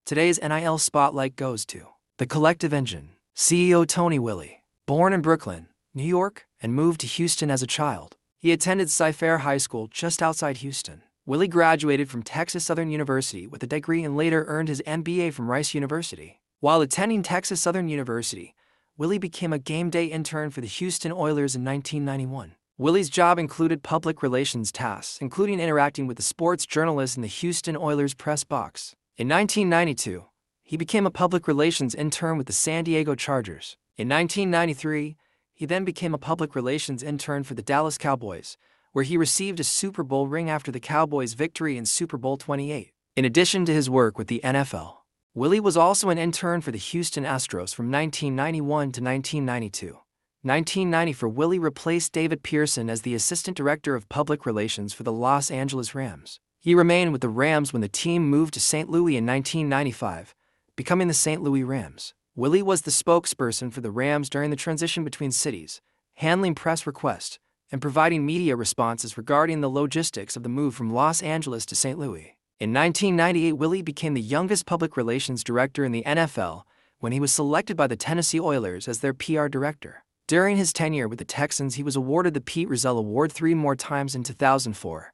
Today's NIL spotlight goes to the Collective Engine CEO Tony Willie. Born in Brooklyn, New York, and moved to Houston as a child. He attended Cy-Fair High School just outside Houston. Willie graduated from Texas Southern University with a degree and later earned his MBA from Rice University. While attending Texas Southern University, Willie became a game day intern for the Houston Oilers in 1991. Willie's job included public relations tasks, including interacting with the sports journalists in the Houston Oilers press box. In 1992, he became a public relations intern with the San Diego Chargers. In 1993, he then became a public relations intern for the Dallas Cowboys, where he received a Super Bowl ring after the Cowboys' victory in Super Bowl 28. In addition to his work with the NFL, Willie was also an intern for the Houston Astros from 1991 to 1992. 1990 Willie replaced David Pearson as the Assistant Director of Public Relations for the Los Angeles Rams. He remained with the Rams when the team moved to St. Louis in 1995, becoming the St. Louis Rams. Willie was the spokesperson for the Rams during the transition between cities, handling press requests and providing media responses regarding the logistics of the move from Los Angeles to St. Louis. In 1998, Willie became the youngest public relations director in the NFL when he was selected by the Tennessee Oilers as their PR director. During his tenure with the Texans, he was awarded the Pete Rozelle Award 3 more times in 2004,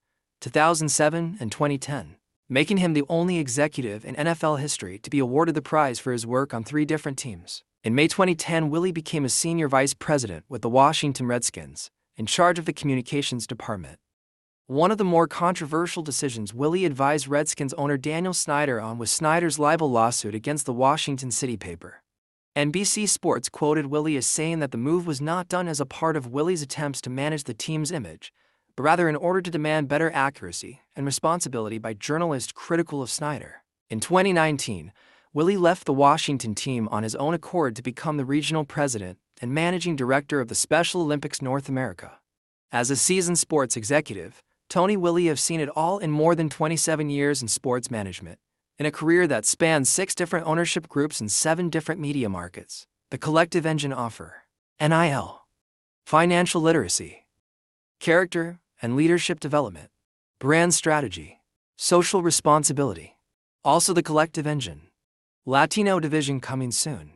2007, and 2010, making him the only executive in NFL history to be awarded the prize for his work on 3 different teams. In May 2010, Willie became a senior vice president with the Washington Redskins, in charge of the communications department. One of the more controversial decisions Willie advised Redskins owner Daniel Snyder on was Snyder's libel lawsuit against the Washington City paper. NBC Sports quoted Willie as saying that the move was not done as a part of Willie's attempts to manage the team's image, but rather in order to demand better accuracy and responsibility by journalists critical of Snyder. In 2019, Willie left the Washington team on his own accord to become the regional president and managing director of the Special Olympics North America. As a seasoned sports executive, Tony Willie has seen it all in more than 27 years in sports management, in a career that spans 6 different ownership groups and 7 different media markets. The Collective Engine offer NIL, financial literacy, character and leadership development, brand strategy, social responsibility. Also the Collective Engine, Latino division coming soon.